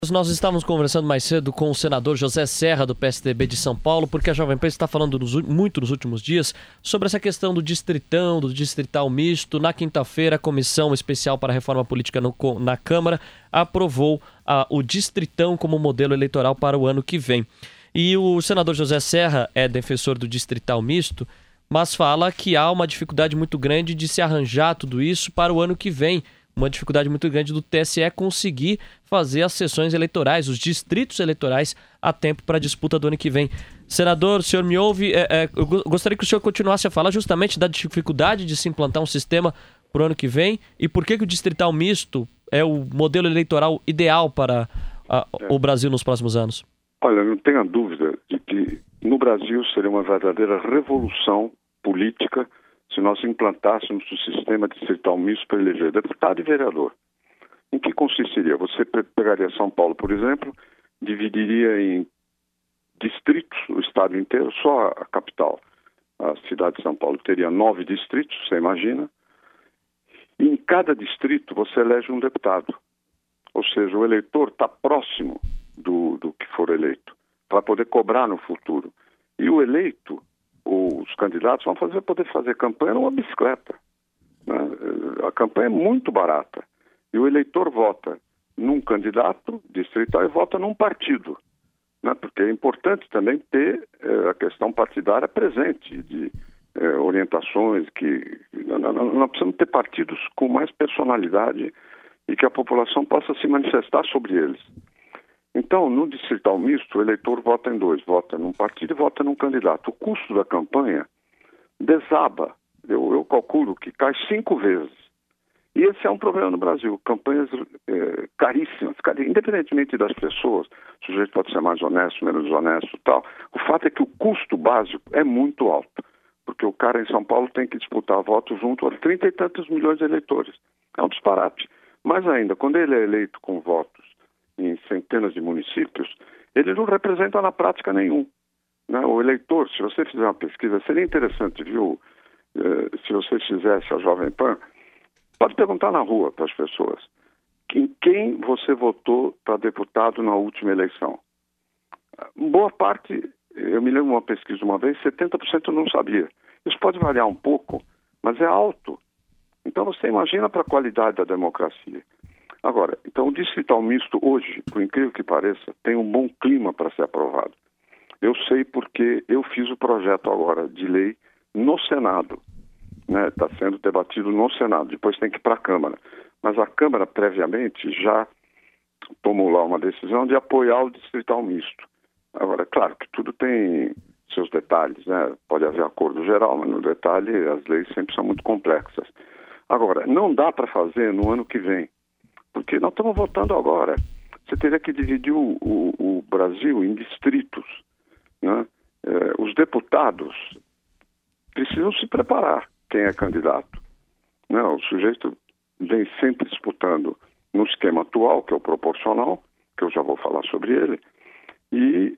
Nós estávamos conversando mais cedo com o senador José Serra, do PSDB de São Paulo, porque a Jovem Pan está falando muito nos últimos dias sobre essa questão do distritão, do distrital misto. Na quinta-feira, a Comissão Especial para a Reforma Política na Câmara aprovou o distritão como modelo eleitoral para o ano que vem. E o senador José Serra é defensor do distrital misto, mas fala que há uma dificuldade muito grande de se arranjar tudo isso para o ano que vem. Uma dificuldade muito grande do TSE conseguir fazer as sessões eleitorais, os distritos eleitorais, a tempo para a disputa do ano que vem. Senador, o senhor me ouve? Eu gostaria que o senhor continuasse a falar justamente da dificuldade de se implantar um sistema para o ano que vem e por que o distrital misto é o modelo eleitoral ideal para o Brasil nos próximos anos. Olha, não tenha dúvida de que no Brasil seria uma verdadeira revolução política se nós implantássemos o sistema distrital misto para eleger deputado e vereador. Em que consistiria? Você pegaria São Paulo, por exemplo, dividiria em distritos o estado inteiro, só a capital, a cidade de São Paulo, teria 9 distritos, você imagina, e em cada distrito você elege um deputado. Ou seja, o eleitor está próximo do que for eleito, para poder cobrar no futuro. E o eleito, os candidatos vão poder fazer campanha numa bicicleta, né? A campanha é muito barata. E o eleitor vota num candidato distrital e vota num partido, né? Porque é importante também ter a questão partidária presente, de orientações que... Nós precisamos ter partidos com mais personalidade e que a população possa se manifestar sobre eles. Então, no distrital misto, o eleitor vota em 2, vota num partido e vota num candidato. O custo da campanha desaba, eu calculo que cai 5 vezes. E esse é um problema no Brasil, campanhas caríssimas, independentemente das pessoas, o sujeito pode ser mais honesto, menos honesto e tal. O fato é que o custo básico é muito alto, porque o cara em São Paulo tem que disputar votos junto a 30 e tantos milhões de eleitores. É um disparate. Mais ainda, quando ele é eleito com votos em centenas de municípios, ele não representa na prática nenhum, né? O eleitor, se você fizer uma pesquisa, seria interessante, viu? Se você fizesse a Jovem Pan, pode perguntar na rua para as pessoas em quem você votou para deputado na última eleição. Boa parte, eu me lembro de uma pesquisa uma vez, 70% não sabia. Isso pode variar um pouco, mas é alto. Então você imagina para a qualidade da democracia. Agora, então o distrital misto hoje, por incrível que pareça, tem um bom clima para ser aprovado. Eu sei porque eu fiz o projeto agora de lei no Senado, né? Está sendo debatido no Senado, depois tem que ir para a Câmara. Mas a Câmara, previamente, já tomou lá uma decisão de apoiar o distrital misto. Agora, é claro que tudo tem seus detalhes, né? Pode haver acordo geral, mas no detalhe as leis sempre são muito complexas. Agora, não dá para fazer no ano que vem, porque nós estamos votando agora. Você teria que dividir o Brasil em distritos, né? Os deputados precisam se preparar, quem é candidato, né? O sujeito vem sempre disputando no esquema atual, que é o proporcional, que eu já vou falar sobre ele, e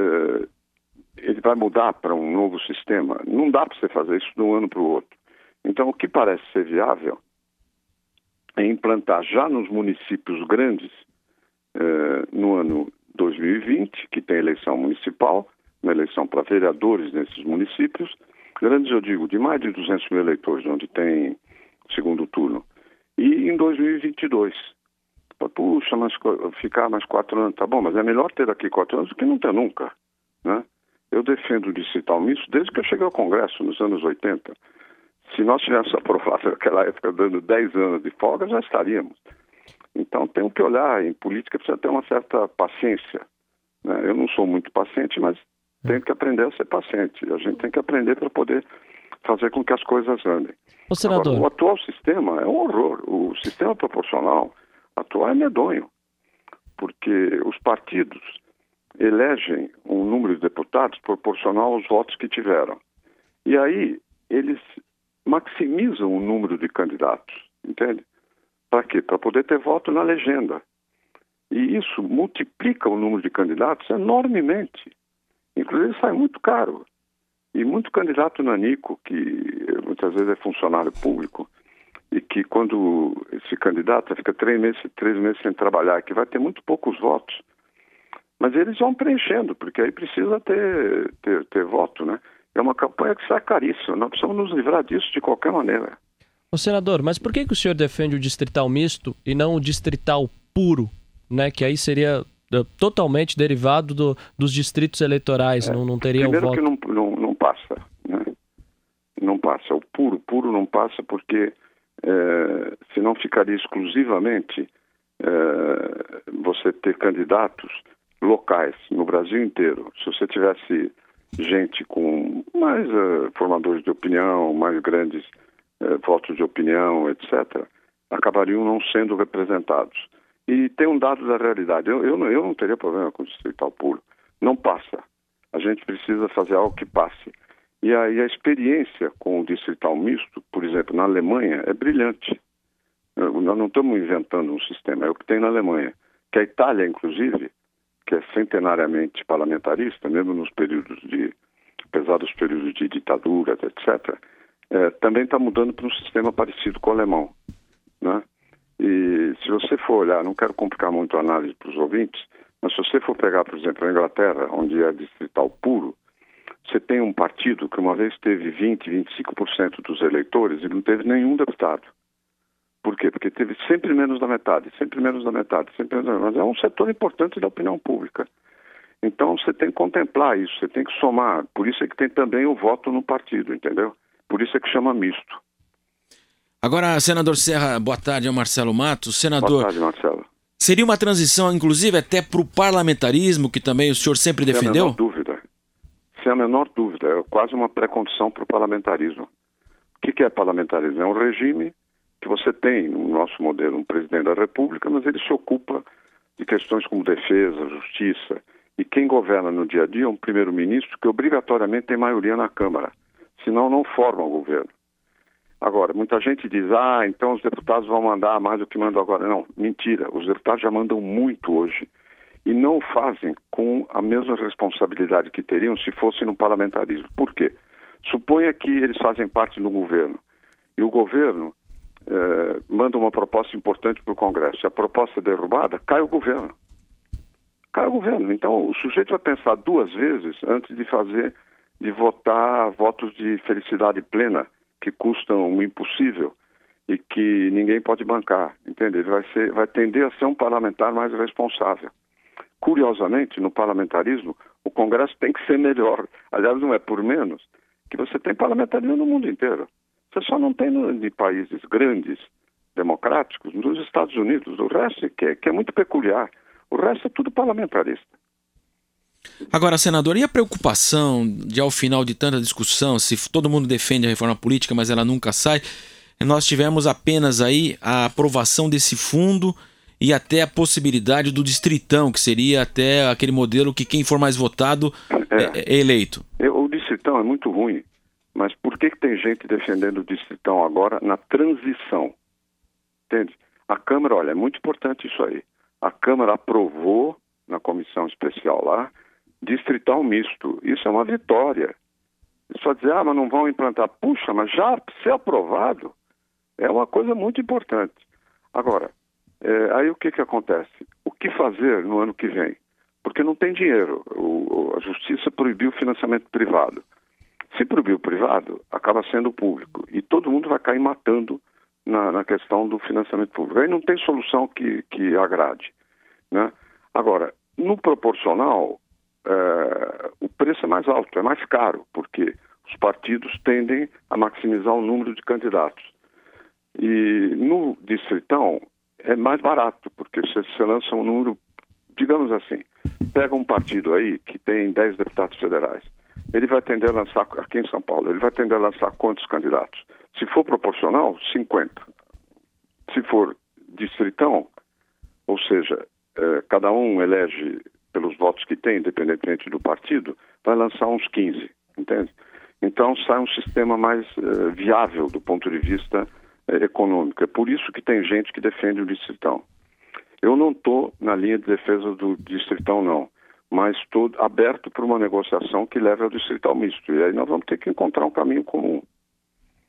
ele vai mudar para um novo sistema. Não dá para você fazer isso de um ano para o outro. Então, o que parece ser viável é implantar já nos municípios grandes, no ano 2020, que tem eleição municipal, uma eleição para vereadores nesses municípios, grandes eu digo, de mais de 200 mil eleitores, onde tem segundo turno, e em 2022. Puxa, mas ficar mais 4 anos, tá bom, mas é melhor ter daqui 4 anos do que não ter nunca, né? Eu defendo o distrital misto desde que eu cheguei ao Congresso, nos anos 80. Se nós tivéssemos aprovado naquela época dando 10 anos de folga, já estaríamos. Então tem que olhar, em política precisa ter uma certa paciência, né? Eu não sou muito paciente, mas tenho que aprender a ser paciente. A gente tem que aprender para poder fazer com que as coisas andem. Senador. Agora, o atual sistema é um horror. O sistema proporcional atual é medonho, porque os partidos elegem um número de deputados proporcional aos votos que tiveram. E aí eles maximizam o número de candidatos, entende? Para quê? Para poder ter voto na legenda. E isso multiplica o número de candidatos enormemente. Inclusive sai muito caro. E muito candidato nanico, que muitas vezes é funcionário público, e que quando se candidata fica 3 meses sem trabalhar, que vai ter muito poucos votos. Mas eles vão preenchendo, porque aí precisa ter voto, né? É uma campanha que sai caríssima, nós precisamos nos livrar disso de qualquer maneira. Ô, senador, mas por que o senhor defende o distrital misto e não o distrital puro, né? Que aí seria totalmente derivado dos distritos eleitorais, não teria o voto? Primeiro que não passa, né? Não passa. O puro não passa porque senão ficaria exclusivamente você ter candidatos locais no Brasil inteiro. Se você tivesse gente com mais formadores de opinião, mais grandes votos de opinião, etc., acabariam não sendo representados. E tem um dado da realidade. Eu não teria problema com o distrital puro. Não passa. A gente precisa fazer algo que passe. E aí a experiência com o distrital misto, por exemplo, na Alemanha, é brilhante. Nós não estamos inventando um sistema, é o que tem na Alemanha. Que a Itália, inclusive, que é centenariamente parlamentarista, mesmo nos períodos apesar dos períodos de ditadura, etc., também está mudando para um sistema parecido com o alemão, né? E se você for olhar, não quero complicar muito a análise para os ouvintes, mas se você for pegar, por exemplo, a Inglaterra, onde é distrital puro, você tem um partido que uma vez teve 25% dos eleitores e não teve nenhum deputado. Por quê? Porque teve sempre menos da metade, mas é um setor importante da opinião pública. Então você tem que contemplar isso, você tem que somar. Por isso é que tem também o voto no partido, entendeu? Por isso é que chama misto. Agora, senador Serra, boa tarde, é o Marcelo Matos. Senador, boa tarde, Marcelo. Seria uma transição, inclusive, até para o parlamentarismo, que também o senhor sempre defendeu? Sem a menor dúvida. É quase uma pré-condição para o parlamentarismo. O que é parlamentarismo? É um regime que você tem, no nosso modelo, um presidente da República, mas ele se ocupa de questões como defesa, justiça. E quem governa no dia a dia é um primeiro-ministro que obrigatoriamente tem maioria na Câmara. Senão não forma o governo. Agora, muita gente diz, então os deputados vão mandar mais do que mandam agora. Não, mentira. Os deputados já mandam muito hoje e não fazem com a mesma responsabilidade que teriam se fossem no parlamentarismo. Por quê? Suponha que eles fazem parte do governo e o governo manda uma proposta importante para o Congresso. Se a proposta é derrubada, cai o governo. Então, o sujeito vai pensar 2 vezes antes de votar votos de felicidade plena, que custam o impossível e que ninguém pode bancar, entende? Ele vai tender a ser um parlamentar mais responsável. Curiosamente, no parlamentarismo, o Congresso tem que ser melhor. Aliás, não é por menos que você tem parlamentarismo no mundo inteiro. Você só não tem de países grandes, democráticos, nos Estados Unidos. O resto que é muito peculiar. O resto é tudo parlamentarista. Agora, senador, e a preocupação de, ao final de tanta discussão, se todo mundo defende a reforma política, mas ela nunca sai, nós tivemos apenas aí a aprovação desse fundo e até a possibilidade do distritão, que seria até aquele modelo que quem for mais votado é eleito. O distritão é muito ruim, mas por que tem gente defendendo o distritão agora na transição? Entende? A Câmara, olha, é muito importante isso aí. A Câmara aprovou, na comissão especial lá, distrital misto. Isso é uma vitória. Só dizer, mas não vão implantar. Puxa, mas já ser aprovado é uma coisa muito importante. Agora, aí o que acontece? O que fazer no ano que vem? Porque não tem dinheiro. A Justiça proibiu o financiamento privado. Se proibiu o privado, acaba sendo público. E todo mundo vai cair matando na questão do financiamento público. Aí não tem solução que agrade, né? Agora, no proporcional, o preço é mais alto, é mais caro, porque os partidos tendem a maximizar o número de candidatos. E no distritão é mais barato, porque você lança um número, digamos assim, pega um partido aí que tem 10 deputados federais, ele vai tender a lançar, aqui em São Paulo, ele vai tender a lançar quantos candidatos? Se for proporcional, 50. Se for distritão, ou seja, cada um elege pelos votos que tem, independentemente do partido, vai lançar uns 15, entende? Então sai um sistema mais viável do ponto de vista econômico. É por isso que tem gente que defende o distritão. Eu não estou na linha de defesa do distritão, não, mas estou aberto para uma negociação que leve ao distrital misto. E aí nós vamos ter que encontrar um caminho comum.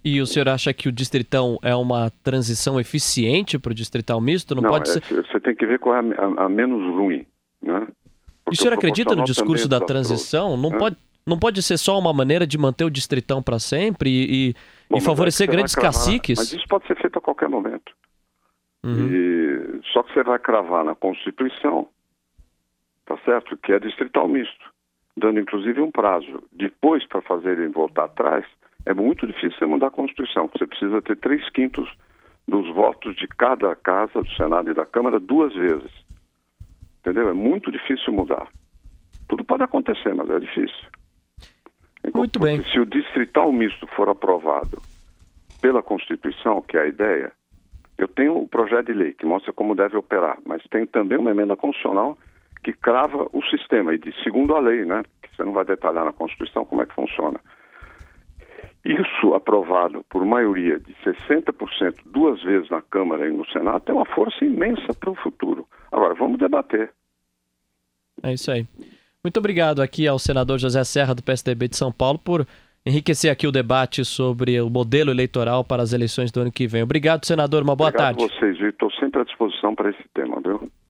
E o senhor acha que o distritão é uma transição eficiente para o distrital misto? Não pode ser... Você tem que ver qual é a menos ruim, né? E o senhor acredita no discurso da transição? Não pode ser só uma maneira de manter o distritão para sempre e favorecer grandes caciques? Mas isso pode ser feito a qualquer momento. Só que você vai cravar na Constituição, tá certo? Que é distrital misto, dando inclusive um prazo. Depois, para fazerem voltar atrás, é muito difícil você mudar a Constituição. Você precisa ter 3/5 dos votos de cada casa, do Senado e da Câmara, 2 vezes. Entendeu? É muito difícil mudar. Tudo pode acontecer, mas é difícil. Muito bem. Se o distrital misto for aprovado pela Constituição, que é a ideia, eu tenho o projeto de lei que mostra como deve operar, mas tem também uma emenda constitucional que crava o sistema, e segundo a lei, né? Que você não vai detalhar na Constituição como é que funciona. Isso aprovado por maioria de 60%, 2 vezes na Câmara e no Senado, tem uma força imensa para o futuro. Agora, vamos debater. É isso aí. Muito obrigado aqui ao senador José Serra, do PSDB de São Paulo, por enriquecer aqui o debate sobre o modelo eleitoral para as eleições do ano que vem. Obrigado, senador. Uma boa tarde. Obrigado a vocês, viu? Estou sempre à disposição para esse tema, viu?